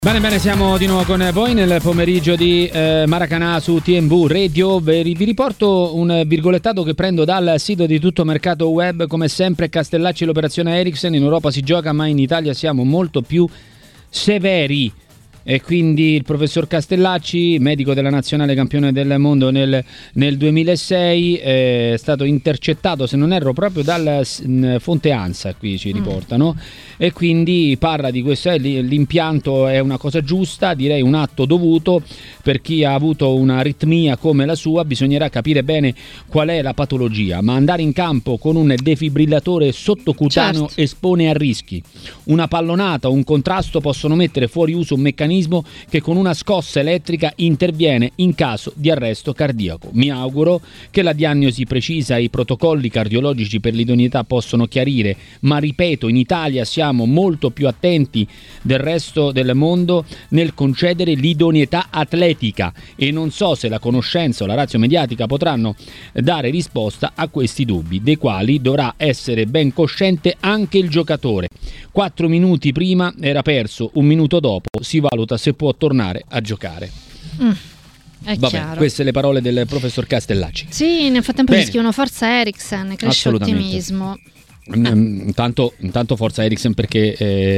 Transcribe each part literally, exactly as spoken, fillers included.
Bene, bene, siamo di nuovo con voi nel pomeriggio di eh, Maracanã su T M V Radio. Vi, vi riporto un virgolettato che prendo dal sito di Tutto Mercato Web. Come sempre, Castellacci, l'operazione Eriksen, in Europa si gioca, ma in Italia siamo molto più severi. E quindi il professor Castellacci, medico della nazionale, campione del mondo nel, nel duemilasei, è stato intercettato, se non erro, proprio dal Fonte Ansa, qui ci riportano, mm. e quindi parla di questo. L'impianto è una cosa giusta, direi un atto dovuto per chi ha avuto un'aritmia come la sua. Bisognerà capire bene qual è la patologia, ma andare in campo con un defibrillatore sottocutaneo, certo, espone a rischi. Una pallonata o un contrasto possono mettere fuori uso un meccanismo che con una scossa elettrica interviene in caso di arresto cardiaco. Mi auguro che la diagnosi precisa e i protocolli cardiologici per l'idoneità possono chiarire, ma ripeto, in Italia siamo molto più attenti del resto del mondo nel concedere l'idoneità atletica e non so se la conoscenza o la ratio mediatica potranno dare risposta a questi dubbi, dei quali dovrà essere ben cosciente anche il giocatore. Quattro minuti prima era perso, un minuto dopo si valuta se può tornare a giocare. Mm, è Vabbè, chiaro. Queste le parole del professor Castellacci. Sì, nel frattempo ci scrivono forza Eriksen, cresce ottimismo. Intanto, intanto forza Eriksen, perché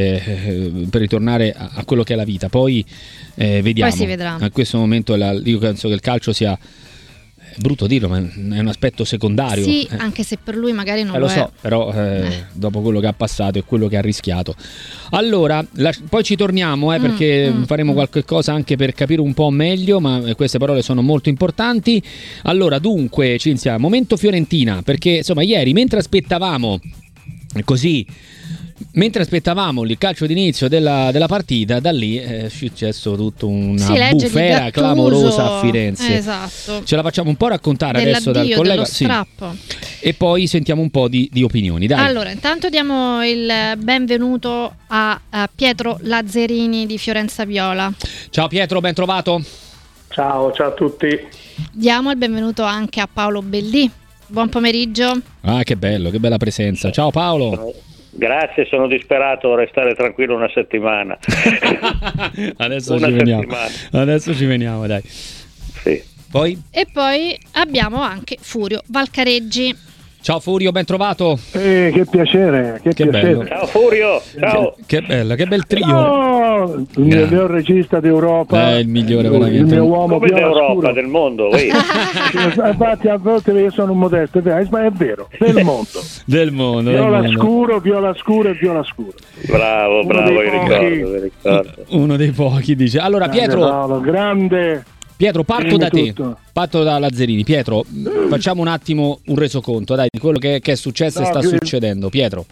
eh, per ritornare a, a quello che è la vita, poi eh, vediamo. Poi si vedrà. A questo momento la, io penso che il calcio sia, è brutto dirlo, ma è un aspetto secondario. Sì, eh. anche se per lui magari non eh, lo, lo so, è. però eh, eh. dopo quello che ha passato e quello che ha rischiato. Allora, la, poi ci torniamo, eh, perché mm, mm, faremo mm. qualche cosa anche per capire un po' meglio, ma queste parole sono molto importanti. Allora, dunque, Cinzia, momento Fiorentina, perché insomma ieri, mentre aspettavamo così mentre aspettavamo il calcio d'inizio della, della partita, da lì è successo tutta una sì, bufera clamorosa a Firenze. Esatto. Ce la facciamo un po' raccontare adesso dal collega, dello strappo. Sì. E poi sentiamo un po' di, di opinioni. Dai. Allora, intanto diamo il benvenuto a, a Pietro Lazzerini di Fiorenza Viola. Ciao Pietro, ben trovato. Ciao, ciao a tutti. Diamo il benvenuto anche a Paolo Bellì. Buon pomeriggio. Ah, che bello, che bella presenza. Ciao Paolo. Grazie, sono disperato a restare tranquillo una settimana. Adesso una ci veniamo. settimana. Adesso ci veniamo, dai. Sì. Poi? E poi abbiamo anche Furio Valcareggi. Ciao Furio, ben trovato. Eh, che piacere, che, che piacere. Bello. Ciao Furio, ciao. Che, che bello, che bel trio. Oh, il Grazie. miglior regista d'Europa. Eh, il migliore, il veramente. mio uomo come d'Europa, scuro. del mondo. Infatti a volte io sono un modesto, è vero, del mondo. Del mondo. Viola del mondo. scuro, viola scuro e viola scuro. Bravo, Uno bravo, dei io ricordo, io ricordo. Uno dei pochi, dice. Allora Pietro, Paolo, grande. Pietro, parto da te, tutto. parto da Lazzerini. Pietro, facciamo un attimo un resoconto, dai, di quello che, che è successo no, e sta che... succedendo. Pietro.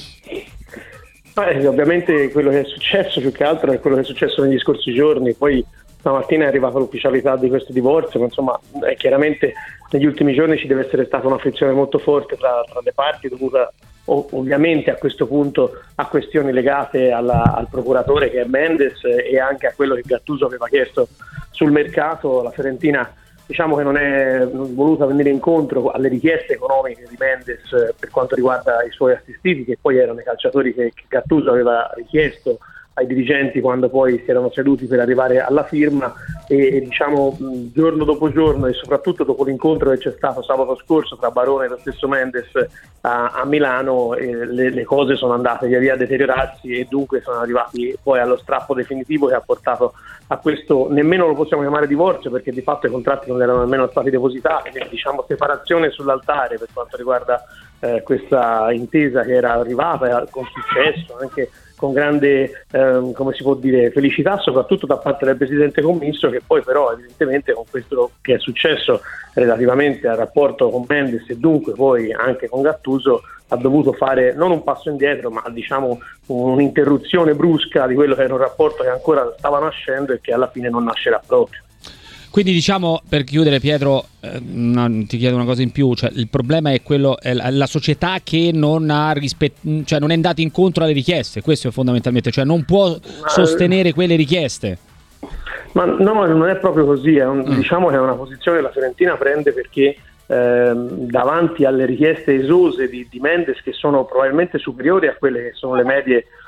Eh, ovviamente quello che è successo più che altro è quello che è successo negli scorsi giorni. Poi stamattina è arrivata l'ufficialità di questo divorzio, ma insomma eh, chiaramente negli ultimi giorni ci deve essere stata una frizione molto forte tra, tra le parti, dovuta ov- ovviamente a questo punto a questioni legate alla, al procuratore che è Mendes e anche a quello che Gattuso aveva chiesto sul mercato. La Fiorentina diciamo che non è voluta venire incontro alle richieste economiche di Mendes per quanto riguarda i suoi assistiti, che poi erano i calciatori che, che Gattuso aveva richiesto ai dirigenti quando poi si erano seduti per arrivare alla firma, e, e diciamo giorno dopo giorno e soprattutto dopo l'incontro che c'è stato sabato scorso tra Barone e lo stesso Mendes a, a Milano, eh, le, le cose sono andate via via a deteriorarsi e dunque sono arrivati poi allo strappo definitivo che ha portato a questo, nemmeno lo possiamo chiamare divorzio perché di fatto i contratti non erano nemmeno stati depositati, quindi diciamo separazione sull'altare per quanto riguarda eh, questa intesa che era arrivata con successo, anche con grande eh, come si può dire felicità soprattutto da parte del presidente commisso, che poi però evidentemente con questo che è successo relativamente al rapporto con Mendes e dunque poi anche con Gattuso ha dovuto fare non un passo indietro ma diciamo un'interruzione brusca di quello che era un rapporto che ancora stava nascendo e che alla fine non nascerà proprio. Quindi diciamo, per chiudere Pietro, eh, una, ti chiedo una cosa in più, cioè il problema è quello, è la, la società che non ha rispett- cioè non è andata incontro alle richieste, questo è fondamentalmente, cioè non può ma, sostenere quelle richieste. Ma no, ma non è proprio così, è un, mm. diciamo che è una posizione che la Fiorentina prende perché ehm, davanti alle richieste esose di, di Mendes, che sono probabilmente superiori a quelle che sono le medie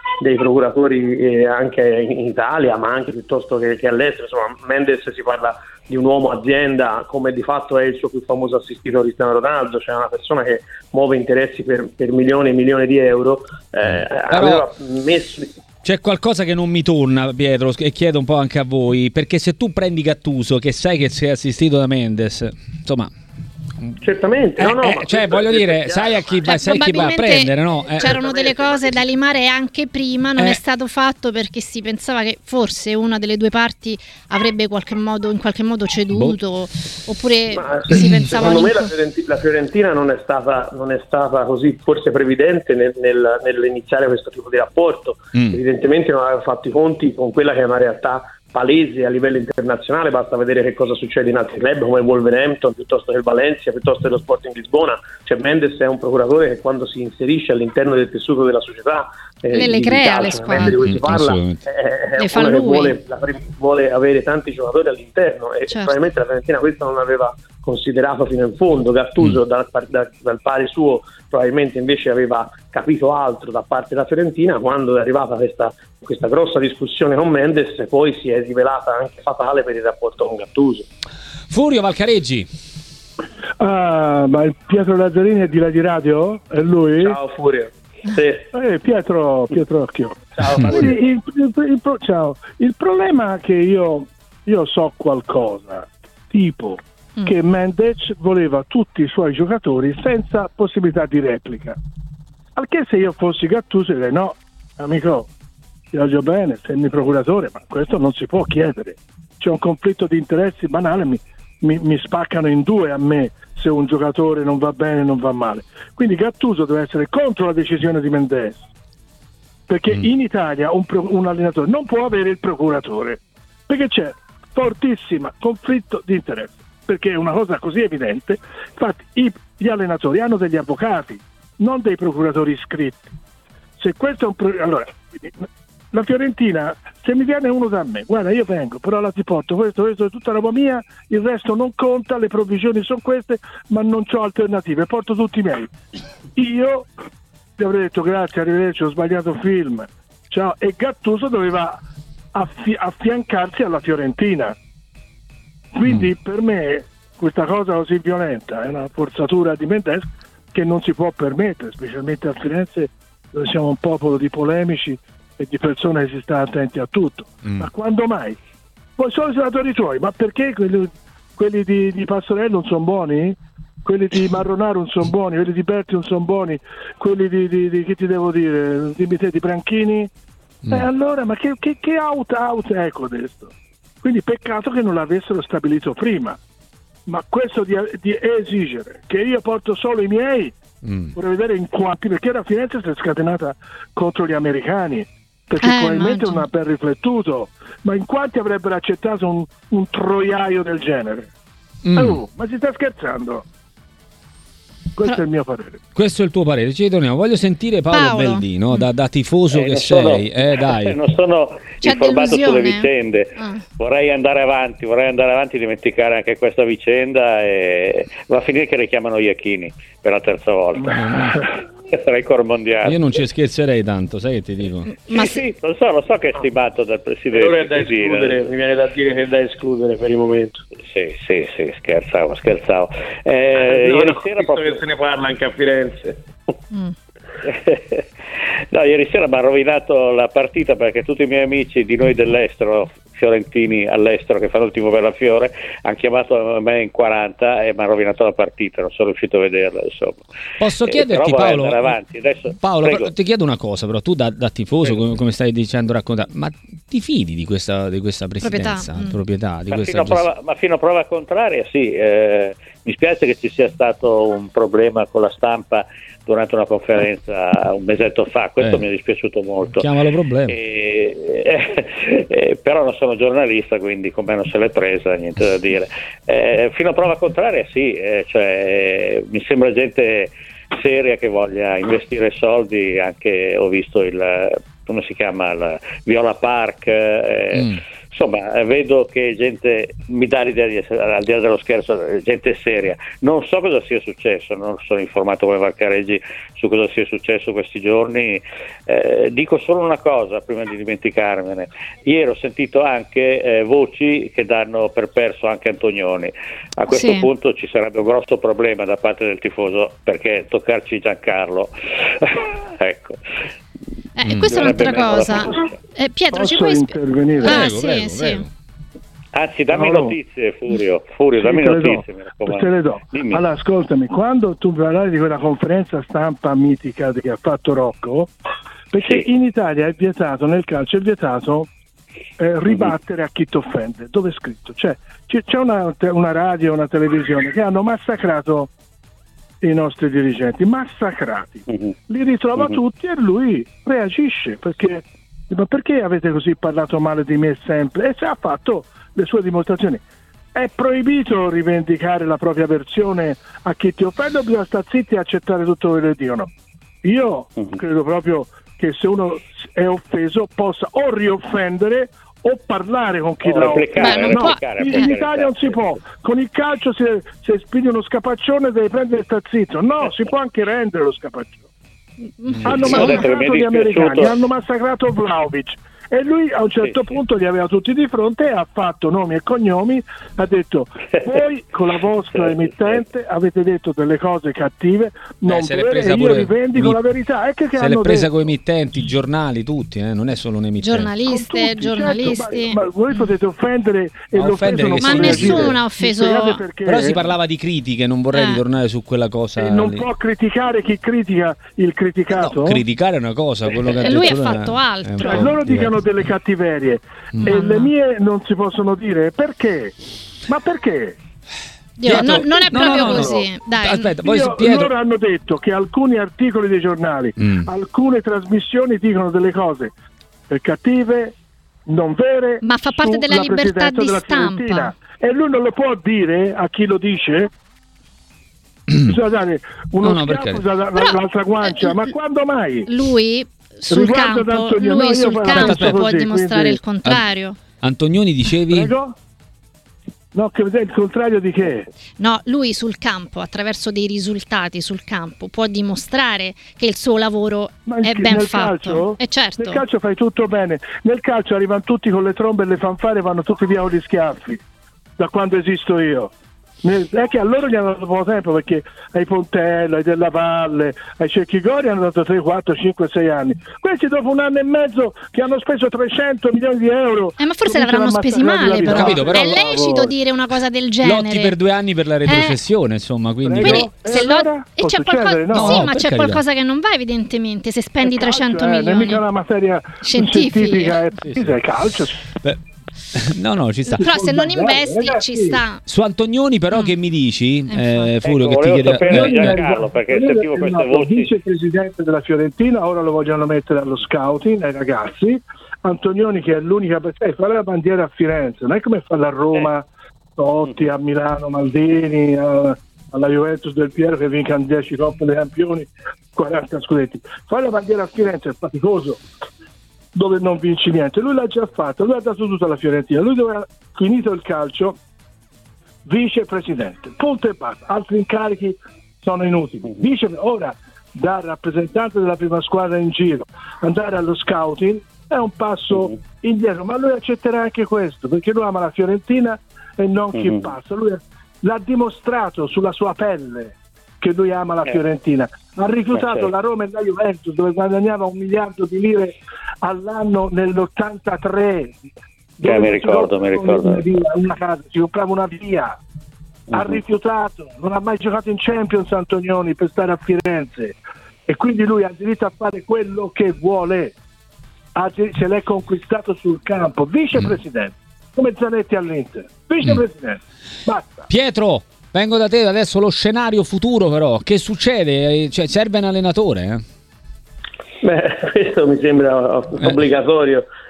dei procuratori eh, anche in Italia, ma anche piuttosto che, che all'estero. Insomma, Mendes si parla di un uomo azienda, come di fatto è il suo più famoso assistito Cristiano Ronaldo, cioè una persona che muove interessi per, per milioni e milioni di euro. Eh, aveva messo... C'è qualcosa che non mi torna, Pietro, e chiedo un po' anche a voi, perché se tu prendi Gattuso, che sai che sei assistito da Mendes, insomma... Certamente, no, no, eh, eh, cioè voglio dire, sai a chi, cioè, va, sai chi va a prendere, no? Eh. C'erano delle cose da limare anche prima, non eh. è stato fatto perché si pensava che forse una delle due parti avrebbe qualche modo, in qualche modo ceduto, boh. oppure Ma, si se, pensava... Secondo me la Fiorentina, la Fiorentina non è stata non è stata così forse previdente nel, nel, nell'iniziare questo tipo di rapporto. Mm. Evidentemente non aveva fatto i conti con quella che è una realtà palese a livello internazionale, basta vedere che cosa succede in altri club come il Wolverhampton, piuttosto che il Valencia, piuttosto che lo Sporting Lisbona. Cioè Mendes è un procuratore che quando si inserisce all'interno del tessuto della società eh, le, le crea calcio, le squadre di cui si parla, mm, è, è le fa uno lui. che vuole, la, vuole avere tanti giocatori all'interno, e certo. probabilmente la Fiorentina questo non aveva considerato fino in fondo. Gattuso mm. dal, da, dal pari suo probabilmente invece aveva capito altro da parte della Fiorentina. Quando è arrivata questa, questa grossa discussione con Mendes, poi si è rivelata anche fatale per il rapporto con Gattuso. Furio Valcareggi. Ah, ma il Pietro Lazzarini è di là di radio? È lui? Ciao Furio. Sì. Eh, Pietro, Pietro Occhio. Ciao, il, il, il, il, ciao. Il problema è che io, io so qualcosa, tipo mm. che Mendes voleva tutti i suoi giocatori senza possibilità di replica. Al che se io fossi Gattuso direi no, amico, ti voglio bene, sei il mio procuratore, ma questo non si può chiedere. C'è un conflitto di interessi banale, mi, mi, mi spaccano in due a me se un giocatore non va bene, non va male. Quindi Gattuso deve essere contro la decisione di Mendes, perché mm. in Italia un, pro, un allenatore non può avere il procuratore, perché c'è fortissimo conflitto di interessi, perché è una cosa così evidente. Infatti i, gli allenatori hanno degli avvocati, non dei procuratori iscritti. Se questo è un pro, allora la Fiorentina, se mi viene uno da me, guarda, io vengo, però la ti porto questo, questo è tutta roba mia, il resto non conta, le provvisioni sono queste, ma non c'ho alternative, porto tutti i miei. Io ti avrei detto grazie, arrivederci, ho sbagliato film, ciao. E Gattuso doveva affi- affiancarsi alla Fiorentina. Quindi mm. per me questa cosa così violenta è una forzatura di Mendes che non si può permettere, specialmente a Firenze, dove siamo un popolo di polemici e di persone che si sta attenti a tutto. Mm. Ma quando mai? Poi sono i senatori tuoi, ma perché quelli, quelli di, di Pastorello non sono buoni? Quelli di Marronaro non sono buoni? Quelli di Berti non sono buoni? Quelli di, di, di che ti devo dire? Dimmi te, di Branchini? Mm. E allora, ma che, che, che out out è questo? Quindi peccato che non l'avessero stabilito prima. Ma questo di, di esigere che io porto solo i miei, mm. vorrei vedere in quanti, perché la Firenze si è scatenata contro gli americani, perché eh, probabilmente immagino. Non ha ben riflettuto, ma in quanti avrebbero accettato un, un troiaio del genere? Mm. Oh, ma si sta scherzando? Questo Però, è il mio parere. Questo è il tuo parere, ci ritorniamo. Voglio sentire Paolo, Paolo. Beldino, da, da tifoso eh, che sei. Sono, eh, dai. Non sono C'è informato delusione. sulle vicende. Ah. Vorrei andare avanti, vorrei andare avanti e dimenticare anche questa vicenda, e va a finire che richiamano Iachini per la terza volta. Record mondiale. Io non ci scherzerei tanto, sai che ti dico? Ma sì, sì, lo so, lo so che è stimato dal presidente. Allora è da escludere, mi viene da dire che è da escludere per il momento. Sì, sì, sì, scherzavo, scherzavo. Eh, no, ieri no, sera proprio... che se ne parla anche a Firenze. Mm. No, ieri sera mi ha rovinato la partita perché tutti i miei amici di noi dell'estero, fiorentini all'estero che fanno il tifo per la Fiore, hanno chiamato me in quaranta e mi ha rovinato la partita, non sono riuscito a vederla, insomma. Posso eh, chiederti, Paolo, avanti. Adesso, Paolo però, ti chiedo una cosa, però tu da, da tifoso, come, come stai dicendo, raccontare, ma ti fidi di questa, di questa presidenza, proprietà, mm. proprietà di ma, questa fino prova, ma fino a prova contraria sì, eh, mi spiace che ci sia stato un problema con la stampa durante una conferenza un mesetto fa, questo eh, mi è dispiaciuto molto. Chiamalo problema. E, eh, eh, però non sono giornalista, quindi con me non se l'è presa, niente da dire. Eh, fino a prova contraria sì, eh, cioè, eh, mi sembra gente seria che voglia investire soldi, anche ho visto il, come si chiama, il Viola Park, eh, mm. insomma vedo che gente mi dà l'idea di essere, al di là dello scherzo, gente seria. Non so cosa sia successo, non sono informato come Valcareggi su cosa sia successo questi giorni. Eh, dico solo una cosa prima di dimenticarmene: ieri ho sentito anche eh, voci che danno per perso anche Antonioni. A questo sì. punto ci sarebbe un grosso problema da parte del tifoso, perché toccarci Giancarlo ecco. Eh, questa è un'altra cosa. Eh, Pietro, Posso ci puoi intervenire? Ah, Prego, sì, prego, sì. prego. Anzi, dammi No, no. notizie, Furio. Furio, Sì, dammi te le notizie, do, mi raccomando. te le do. Dimmi. Allora, ascoltami, quando tu parlavi di quella conferenza stampa mitica che ha fatto Rocco, perché Sì. in Italia è vietato, nel calcio è vietato eh, ribattere a chi ti offende. Dove è scritto? Cioè, c'è, c'è una, una radio, una televisione che hanno massacrato i nostri dirigenti, massacrati. Mhm. Li ritrova Mhm. tutti e lui reagisce perché, ma perché avete così parlato male di me sempre? E se ha fatto le sue dimostrazioni. È proibito rivendicare la propria versione a chi ti offende, o bisogna stare zitti e accettare tutto quello che dicono? Io Mhm. credo proprio che se uno è offeso possa o rioffendere o parlare con chi O l'ha replicare, offeso. Beh, non No, replicare, in per Italia carità, non si sì. può. Con il calcio se, se spigli uno scapaccione devi prendere il tazzito. No, si può anche rendere lo scapaccione. Hanno Sì, ho detto che mi è massacrato gli dispiaciuto. americani, hanno massacrato Vlahovic e lui a un certo Sì, sì. punto li aveva tutti di fronte e ha fatto nomi e cognomi, ha detto voi con la vostra Sì, emittente avete detto delle cose cattive, non se l'è vere, presa e io pure- rivendico mi- la verità. È che, che Se hanno l'è presa detto. con i emittenti, i giornali, tutti, eh? Non è solo un emittente. Giornaliste, Con tutti, giornalisti. certo, ma, ma voi potete offendere e Ma offendere l'offeso non che può Ma significa? reagire. nessuno ha Mi offeso- spiegate perché? Però si parlava di critiche, non vorrei Eh. ritornare su quella cosa. E non lì. può criticare chi critica il criticato? No, criticare è una cosa, quello che ha E detto lui ha era- fatto è un altro. po' Cioè, loro diverso. dicano delle cattiverie Mm. e No, le no. mie non si possono dire perché? Ma perché? Dio, Pietro- no- non è no, proprio no, no, così. no. Dai. Aspetta, poi Io- su Pietro. loro hanno detto che alcuni articoli dei giornali, Mm. alcune trasmissioni dicono delle cose eh, cattive, non vere. Ma fa parte della sulla libertà presidenza di della stampa. Fiorentina. E lui non lo può dire a chi lo dice. Bisogna dare uno No, no, per schiaffo carità. dalla- Però, dall'altra guancia, eh, ma quando mai? Lui sul Riguardo campo, D'Antonio, no, lui io sul poi la campo penso può così, dimostrare quindi- il contrario. Antonioni dicevi? Prego? No, che il contrario di che? No, lui sul campo, attraverso dei risultati sul campo, può dimostrare che il suo lavoro Ma è in- ben nel fatto. calcio? E certo. Nel calcio fai tutto bene. Nel calcio arrivano tutti con le trombe e le fanfare e vanno tutti via con gli schiaffi. Da quando esisto io. Nel- È che a loro gli hanno dato poco tempo, perché ai Pontello, ai Della Valle, ai Cecchigori hanno dato tre, quattro, cinque, sei anni. Questi dopo un anno e mezzo che hanno speso trecento milioni di euro. Eh, ma forse cominciano l'avranno a spesi massacrare la male, vita. però. Capito, però- È lecito Bravo. dire una cosa del genere. Lotti per due anni per la retrocessione, insomma, quindi... Prego. Quindi, E se lo- allora? e Può c'è qualcosa, succedere, no? sì, No, ma per c'è carità. qualcosa che non va, evidentemente. Se spendi È calcio, trecento eh, non è milioni. mica una materia Scientifica. scientifica, è, Sì, sì. è calcio. Beh, no, no, ci sta. Però se non Dai, investi ragazzi. ci sta. Su Antonioni però Mm. che mi dici? Eh, Eh, Furio, Ecco, che ti volevo chiede... sapere eh, già- eh, Giancarlo, perché Lui sentivo è queste il nostro voci. vicepresidente della Fiorentina, ora lo vogliono mettere allo scouting ai ragazzi. Antonioni, che è l'unica, sai, fare la bandiera a Firenze, non è come farla a Roma, Totti, a Milano, Maldini, a- alla Juventus del Piero che vincano dieci Coppe dei Campioni, quaranta scudetti. Fare la bandiera a Firenze è faticoso, dove non vinci niente. Lui l'ha già fatto, lui ha dato tutto alla Fiorentina, lui doveva, finito il calcio, vicepresidente, punto e basta, altri incarichi sono inutili. Vice, ora da rappresentante della prima squadra in giro andare allo scouting è un passo Mhm. indietro, ma lui accetterà anche questo, perché lui ama la Fiorentina e non chi Mhm. passa. Lui l'ha dimostrato sulla sua pelle che lui ama la Eh. Fiorentina. Ha rifiutato certo. la Roma e la Juventus, dove guadagnava un miliardo di lire all'anno nell'ottantatré. dove mi si ricordo, mi comprava ricordo. Una, via, una casa, si comprava una via. Ha Mhm. rifiutato, non ha mai giocato in Champions Antonioni per stare a Firenze, e quindi lui ha diritto a fare quello che vuole. Ha, se l'è conquistato sul campo, vicepresidente, come Zanetti all'Inter, vicepresidente, basta. Pietro, vengo da te adesso, lo scenario futuro però, che succede? Eh, Cioè, serve un allenatore, eh? Beh, questo mi sembra obbligatorio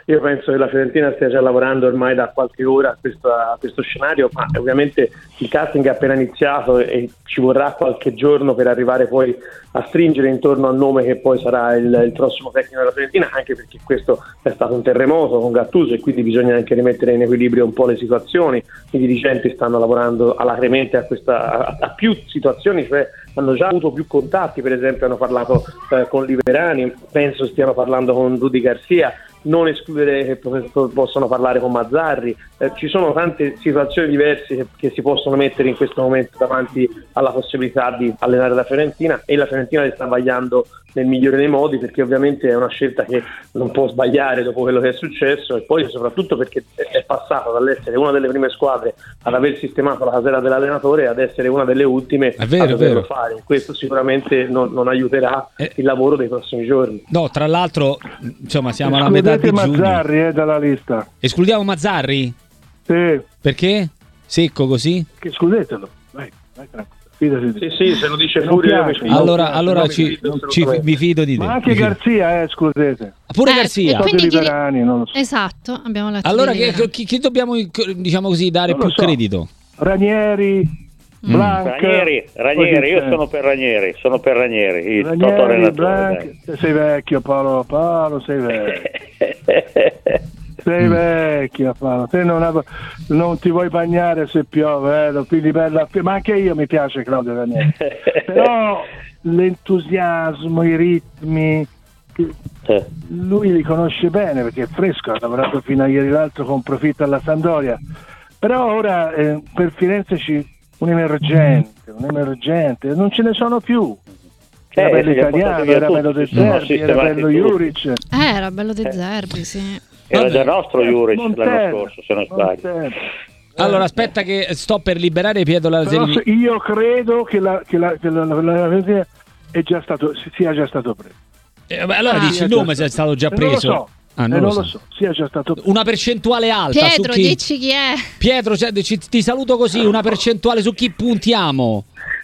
io penso che la Fiorentina stia già lavorando ormai da qualche ora a questo, a questo scenario, ma ovviamente il casting è appena iniziato e ci vorrà qualche giorno per arrivare poi a stringere intorno al nome che poi sarà il, il prossimo tecnico della Fiorentina, anche perché questo è stato un terremoto con Gattuso e quindi bisogna anche rimettere in equilibrio un po' le situazioni. I dirigenti stanno lavorando alacremente a, questa, a, a più situazioni, cioè hanno già avuto più contatti, per esempio hanno parlato eh, con Liverani, penso stiano parlando con Rudy Garcia, non escludere che possano parlare con Mazzarri, eh, ci sono tante situazioni diverse che, che si possono mettere in questo momento davanti alla possibilità di allenare la Fiorentina, e la Fiorentina le sta vagliando nel migliore dei modi, perché ovviamente è una scelta che non può sbagliare dopo quello che è successo, e poi soprattutto perché è passata dall'essere una delle prime squadre ad aver sistemato la casella dell'allenatore ad essere una delle ultime è vero, a doverlo è vero. fare. Questo sicuramente non, non aiuterà eh. il lavoro dei prossimi giorni. No, tra l'altro, insomma, siamo alla metà di giugno. Mazzarri eh, dalla lista. Escludiamo Mazzarri? Sì. Perché? Secco così? Che, scusatelo, vai, vai tranquillo. Fidati di Sì, sì, se lo dice Non Furio io mi piace. fido. Allora, No, allora no, mi ci, fido ci, assolutamente. mi fido di te. Ma anche mi fido. Garzia, eh, scusate. Pure Eh, Garzia. e quindi chi- Liberani, non lo so. Esatto, abbiamo letto. Allora di che, Liverani. chi, chi dobbiamo, diciamo così, dare Non lo più so. credito? Ranieri, Mm. Blanc. Ranieri, Ranieri, io sono per Ranieri, sono per Ranieri, il Toto Ranieri, allenatore. Blanc. Sei vecchio Paolo, Paolo sei vecchio. dai. Sei Mm. vecchio Paolo, te non, av- non ti vuoi bagnare se piove, eh? Lo pigli bella, ma anche io mi piace Claudio Ranieri. Però l'entusiasmo, i ritmi, Eh. lui li conosce bene perché è fresco, ha lavorato fino a ieri l'altro con profitto alla Sampdoria. Però ora eh, per Firenze ci un emergente, un emergente, non ce ne sono più. Era Eh, bello si è portato italiano, via era tutti, bello De si sono Zerbi, era sistemati bello tutti. Juric. Eh, era bello De Zerbi, sì. Era Vabbè. già nostro Juric Montella, l'anno scorso, se non sbaglio. Montella. Allora aspetta che sto per liberare Pietro Però Lazzarini. se- io credo che la, che la, che la, la, la, la è già stato, sia già stato preso. Eh, beh, allora Ah. dici il nome se è stato già Eh, non lo preso. so, Ah, eh, non, non lo lo so. so, sia già stato preso. Una percentuale alta Pietro, su chi? dici chi è? Pietro, cioè, ci- ti saluto così, una percentuale su chi puntiamo?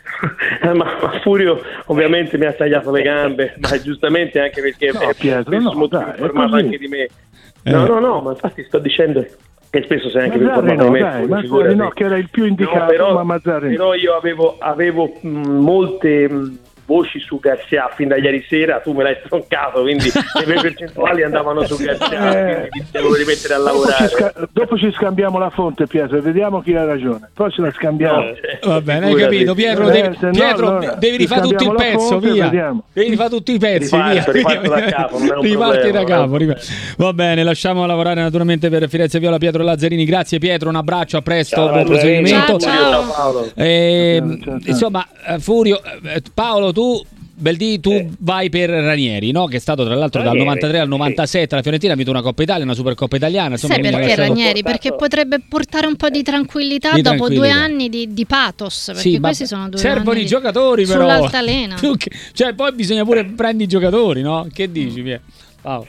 Eh, ma, ma Furio ovviamente mi ha tagliato le gambe, ma giustamente anche perché No, è Pietro, spesso no, molto dai, più informato è così. anche di me. Eh. No, no, no, ma infatti sto dicendo che spesso sei anche più Mazzarri informato no, di me. dai, Furio, Mazzarri figurati. no, che era il più indicato, No, però, ma Mazzarri no. però io avevo, avevo mh, molte mh, voci su Garcia fin da ieri sera, tu me l'hai stroncato, quindi le mie percentuali andavano su Garcia, Eh. quindi devo rimettere a Dopo lavorare. ci, sca- dopo ci scambiamo la fonte, Pietro, e vediamo chi ha ragione. Poi ce la scambiamo. No, cioè, Va bene, hai figurati. capito, Pietro, Eh, devi, se no, Pietro, allora, devi rifare ci tutto il scambiamo la pezzo, fonte e via. vediamo. Devi rifare tutti i pezzi, Riparto, via. riparto da capo, non è un Riparti problema, da non è un capo, riparti. Va bene, lasciamo lavorare naturalmente per Firenze Viola Pietro Lazzarini. Grazie Pietro, un abbraccio, a presto, Ciao, buon Lazzarini. proseguimento. Ciao, ciao. Ciao Paolo. Eh, Ciao, ciao, ciao. Insomma, eh, Furio, eh, Paolo, tu Beldì, tu Eh. vai per Ranieri, no? Che è stato tra l'altro Ranieri, dal novantatré al novantasette la Fiorentina ha vinto una Coppa Italia, una Supercoppa Italiana. Insomma, Sai quindi perché è stato- Ranieri? portato- Perché potrebbe portare un po' di tranquillità Di dopo due tranquillità. anni di, di pathos. Perché Sì, ma questi sono due servono anni i di- giocatori però. sull'altalena. Più che- cioè poi bisogna pure prendere i giocatori, no? Che dici, Pier? Paolo?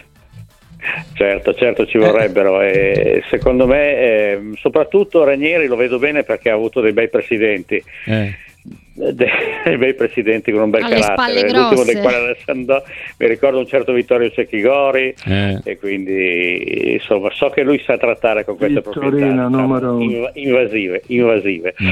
Certo, certo ci vorrebbero e secondo me eh, soprattutto Ranieri lo vedo bene perché ha avuto dei bei presidenti. Eh. dei bei presidenti con un bel Alle spalle carattere, l'ultimo grosse. dei quali Alessandro, mi ricordo un certo Vittorio Cecchigori Eh. e quindi insomma so che lui sa trattare con queste Vittorino, proprietà numero uno. inv- invasive, invasive. Mm.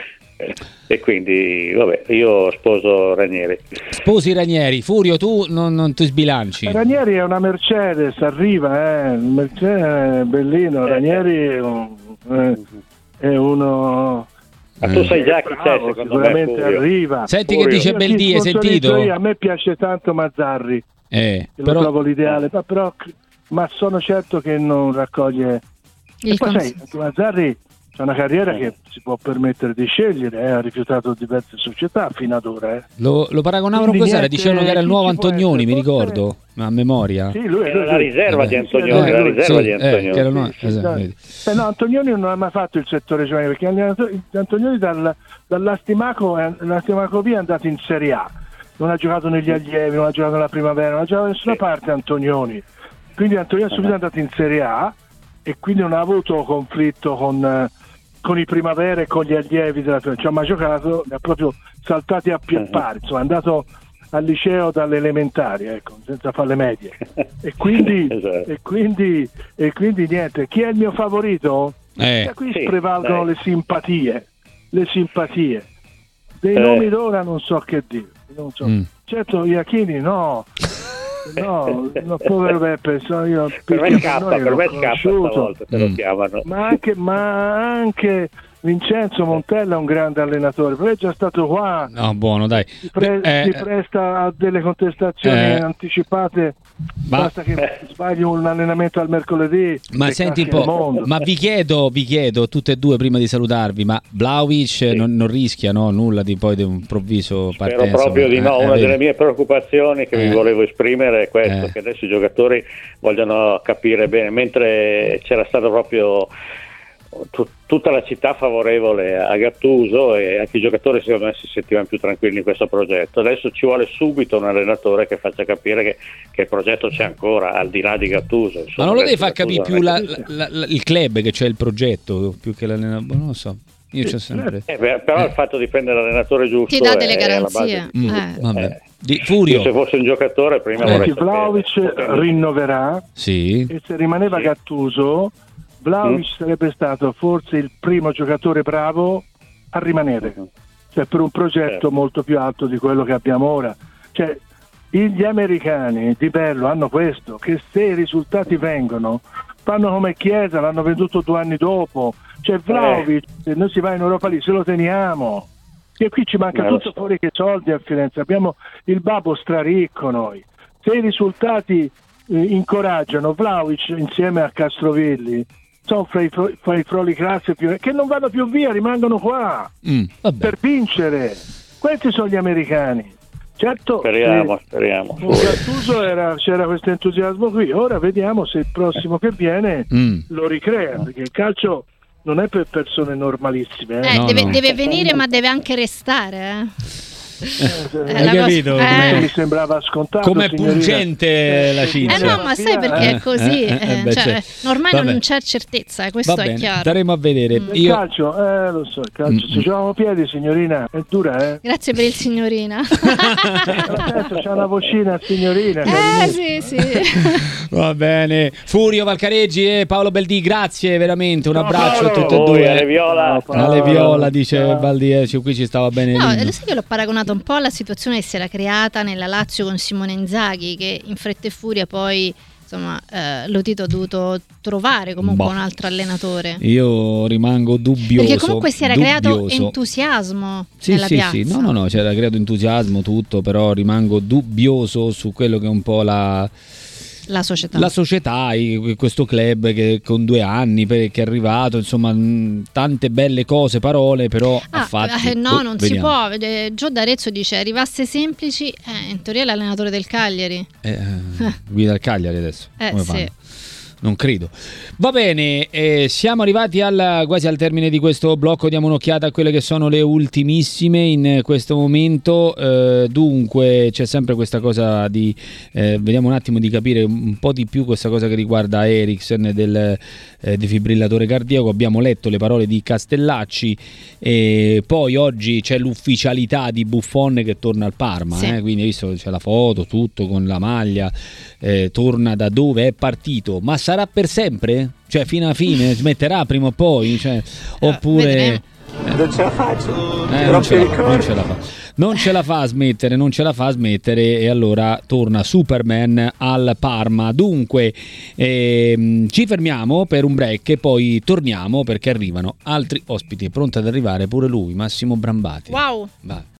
E quindi vabbè, io sposo Ranieri. Sposi Ranieri. Furio, tu non, non ti sbilanci. Ranieri è una Mercedes, arriva, eh. Mercedes è bellino. Ranieri è, un- eh, è uno. Ma tu sai già chi c'è bravo, secondo me, sicuramente Furio. arriva. Senti Furio. che dice Io Beldì, chi hai sponsorizzo sentito? io, a me piace tanto Mazzarri, Eh, che però lo trovo l'ideale, ma, però, ma sono certo che non raccoglie. Il E poi cons- sai, anche Mazzarri ha una carriera che si può permettere di scegliere, eh, ha rifiutato diverse società fino ad ora. Eh. lo, lo paragonavano Quindi cos'era? niente, Dicevano che era il chi nuovo ci può Antonioni, essere? mi ricordo, a memoria. Sì, lui, Era lui, la lui. riserva Eh, di beh. Antonioni, Eh, la lui- riserva sì, di eh, Antonioni. che era no- Sì, sì, esatto, dai. vedi. Eh, no, Antonioni non ha mai fatto il settore giovanile perché Antonioni- Antonioni dal, dall'Astimaco è, l'Astimaco B è andato in Serie A, non ha giocato negli allievi, non ha giocato nella primavera, non ha giocato da nessuna Sì. parte Antonioni, quindi Antonioni è subito andato in Serie A e quindi non ha avuto conflitto con, eh, con i primavera e con gli allievi della Fiorentina, cioè, ma ha giocato, li ha proprio saltati a piedi pari, insomma è andato al liceo dalle elementari, ecco, senza fare le medie. E quindi, esatto. e quindi, e quindi niente, chi è il mio favorito? Eh. Da qui sì, prevalgono dai. le simpatie, le simpatie. Dei Eh. nomi d'ora non so che dire, non so. Mm. Certo, Iachini no. No, no, povero Beppe, so io Per me perché scappa, noi per l'ho me scappa conosciuto. stavolta, se lo Mm. chiamano. Ma anche, ma anche Vincenzo Montella è un grande allenatore, però è già stato qua, No, buono, dai. si, pre- Eh, si presta a delle contestazioni eh, anticipate, ma- basta che sbagli un allenamento al mercoledì. Ma e senti un caschi il po', mondo. ma vi chiedo, vi chiedo tutte e due prima di salutarvi, ma Vlahovic non, non rischia no, nulla di poi di un improvviso Spero partenza? proprio di no. Eh, Una vedi? delle mie preoccupazioni che Eh. vi volevo esprimere è questo, Eh. che adesso i giocatori vogliono capire bene, mentre c'era stato proprio tu- tutta la città favorevole a Gattuso e anche i giocatori secondo me si sentivano più tranquilli in questo progetto. Adesso ci vuole subito un allenatore che faccia capire che, che il progetto c'è ancora, al di là di Gattuso. Ma Insomma, non lo devi adesso far capire Gattuso più non la- è che- la- la- il club che c'è il progetto, più che l'allenatore, non lo so. Io c'ho sempre... Eh, beh, però il fatto di prendere l'allenatore giusto Ti dà delle è alla base garanzie. di- Mm, Eh. vabbè. Eh. Di, Furio, Io se fossi un giocatore prima Eh. vorrei Senti, Vlahovic sapere. rinnoverà sì. e se rimaneva Sì. Gattuso, Vlahovic Mm. sarebbe stato forse il primo giocatore bravo a rimanere, cioè per un progetto Certo. molto più alto di quello che abbiamo ora. Cioè, gli americani di bello hanno questo, che se i risultati vengono, fanno come Chiesa, l'hanno venduto due anni dopo. Cioè Vlahovic, se noi si va in Europa lì, se lo teniamo. E qui ci manca Eh, lo tutto so. fuori che soldi a Firenze, abbiamo il babbo straricco noi. Se i risultati eh, incoraggiano, Vlahovic insieme a Castrovilli sono fra i, fro- fra i froli classe più, che non vanno più via, rimangono qua Mm, vabbè. per vincere. Questi sono gli americani. Certo, Speriamo, eh, speriamo. con Gattuso era, c'era questo entusiasmo qui, ora vediamo se il prossimo che viene Mm. lo ricrea, perché il calcio non è per persone normalissime. Eh. Eh, No, deve, no. deve venire, ma deve anche restare. Eh. Eh, Eh, Hai la cosa- capito? eh. Come- mi sembrava scontato. Com'è signorina. pungente la Eh, cinzia. Eh no, ma sai perché è così? Eh, eh, eh, beh, cioè, certo. ormai Vabbè. non c'è certezza, eh, questo Va è bene, chiaro. staremo a vedere. Mm. Il Io... calcio, eh, lo so, il calcio. Mm. Se giochiamo piedi, signorina, è dura, eh. Grazie per il signorina. Adesso c'è una vocina, signorina. eh carinissima. sì, sì. Va bene. Furio Valcareggi e Paolo Beldì, grazie veramente. Un Ciao, abbraccio a Paolo. tutti e Voi, due. alle Viola. Ciao, Paolo. Ale Viola dice Ciao. Baldi, eh, qui ci stava bene. No, Lino. lo sai che l'ho paragonato un po' alla situazione che si era creata nella Lazio con Simone Inzaghi, che in fretta e furia poi insomma eh, Lotito ha dovuto trovare comunque Boh. un altro allenatore. Io rimango dubbioso. Perché comunque si era creato dubbioso. entusiasmo Sì, nella sì, piazza. sì, no, no, no, c'era creato entusiasmo tutto, però rimango dubbioso su quello che è un po' la, La società. la società, i- questo club che con due anni per- che è arrivato, insomma, mh, tante belle cose, parole, però Ah, ha fatto. eh, no, boh, non si vediamo. può. Eh, Gio D'Arezzo dice arrivasse semplici, eh, in teoria è l'allenatore del Cagliari. Eh, eh, guida il Cagliari adesso. Eh, Come sì. fanno? Non credo. Va bene, eh, siamo arrivati al, quasi al termine di questo blocco. Diamo un'occhiata a quelle che sono le ultimissime in questo momento. Eh, dunque, c'è sempre questa cosa di eh, vediamo un attimo di capire un po' di più questa cosa che riguarda Eriksen del eh, defibrillatore cardiaco. Abbiamo letto le parole di Castellacci e poi oggi c'è l'ufficialità di Buffon che torna al Parma. Sì. Eh, quindi hai visto c'è la foto, tutto con la maglia. Eh, torna da dove è partito, ma sarà per sempre? Cioè fino alla fine smetterà prima o poi? Cioè, oppure vedremo. Non ce la faccio, eh, non, ce la, fa, non ce la fa non ce la fa a smettere, non ce la fa a smettere e allora torna Superman al Parma. Dunque ehm, ci fermiamo per un break e poi torniamo perché arrivano altri ospiti. È pronto ad arrivare pure lui, Massimo Brambati. Wow. Va.